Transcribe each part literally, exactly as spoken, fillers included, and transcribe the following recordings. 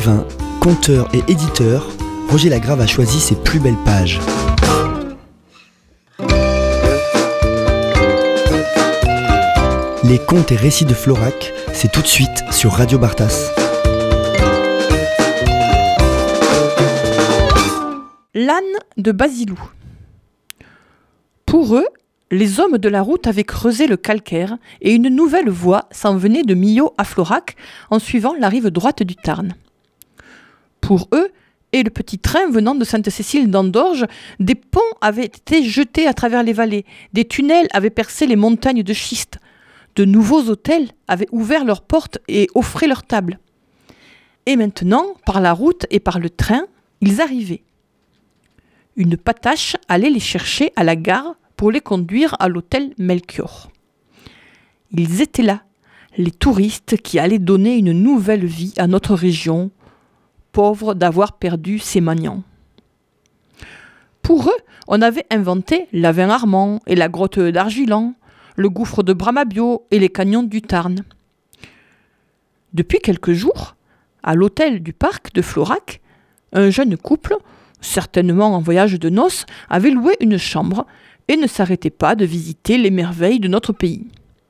écrivain, conteur et éditeur, Roger Lagrave a choisi ses plus belles pages. Les contes et récits de Florac, c'est tout de suite sur Radio Bartas. L'âne de Basilou. Pour eux, les hommes de la route avaient creusé le calcaire et une nouvelle voie s'en venait de Millau à Florac en suivant la rive droite du Tarn. Pour eux, et le petit train venant de Sainte-Cécile d'Andorge, des ponts avaient été jetés à travers les vallées, des tunnels avaient percé les montagnes de schiste, de nouveaux hôtels avaient ouvert leurs portes et offraient leurs tables. Et maintenant, par la route et par le train, ils arrivaient. Une patache allait les chercher à la gare pour les conduire à l'hôtel Melchior. Ils étaient là, les touristes qui allaient donner une nouvelle vie à notre région, pauvre d'avoir perdu ses magnans. Pour eux, on avait inventé l'Avin Armand et la grotte d'Argilan, le gouffre de Bramabio et les canyons du Tarn. Depuis quelques jours, à l'hôtel du parc de Florac, un jeune couple, certainement en voyage de noces, avait loué une chambre et ne s'arrêtait pas de visiter les merveilles de notre pays.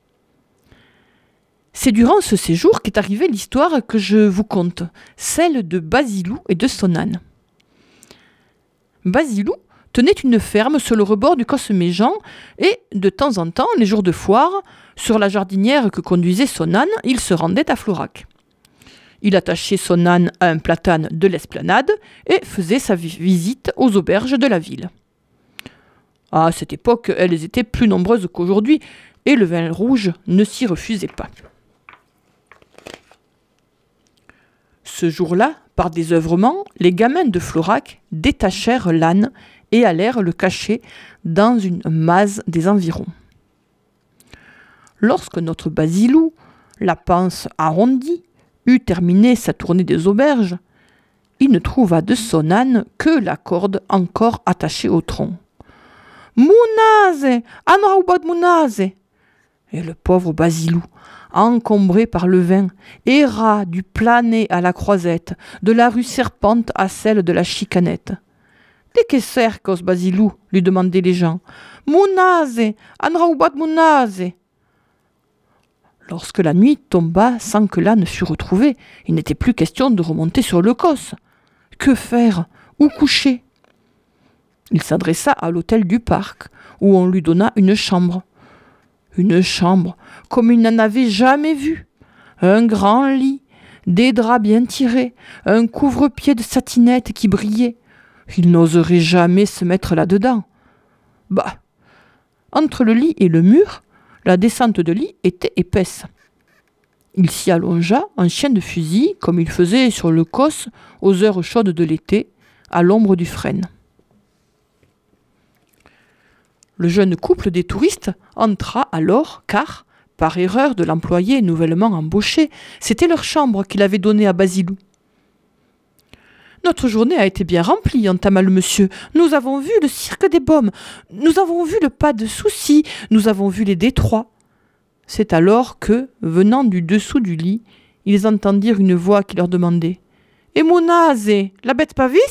C'est durant ce séjour qu'est arrivée l'histoire que je vous conte, celle de Basilou et de son âne. Basilou tenait une ferme sur le rebord du Cosméjean et, de temps en temps, les jours de foire, sur la jardinière que conduisait son âne, il se rendait à Florac. Il attachait son âne à un platane de l'esplanade et faisait sa visite aux auberges de la ville. À cette époque, elles étaient plus nombreuses qu'aujourd'hui et le vin rouge ne s'y refusait pas. Ce jour-là, par désœuvrement, les gamins de Florac détachèrent l'âne et allèrent le cacher dans une mase des environs. Lorsque notre Basilou, la panse arrondie, eut terminé sa tournée des auberges, il ne trouva de son âne que la corde encore attachée au tronc. « Mounase, anraoubad mounase !» Et le pauvre Basilou, encombré par le vin, erra du Planet à la Croisette, de la rue Serpente à celle de la Chicanette. « De que cercos, Basilou ?» lui demandaient les gens. « Mounase, anraoubad mounase !» Lorsque la nuit tomba sans que l'âne fût retrouvé, il n'était plus question de remonter sur le Cos. Que faire? Où coucher? Il s'adressa à l'hôtel du parc, où on lui donna une chambre. Une chambre comme il n'en avait jamais vu. Un grand lit, des draps bien tirés, un couvre-pied de satinette qui brillait. Il n'oserait jamais se mettre là-dedans. Bah, entre le lit et le mur, la descente de lit était épaisse. Il s'y allongea en chien de fusil, comme il faisait sur le Cos aux heures chaudes de l'été, à l'ombre du frêne. Le jeune couple des touristes entra alors, car, par erreur de l'employé nouvellement embauché, c'était leur chambre qu'il avait donnée à Basilou. « Notre journée a été bien remplie, entama le monsieur. Nous avons vu le cirque des Baumes, nous avons vu le pas de Soucy, nous avons vu les détroits. » C'est alors que, venant du dessous du lit, ils entendirent une voix qui leur demandait « Et Mounase, la bête pas viste ?»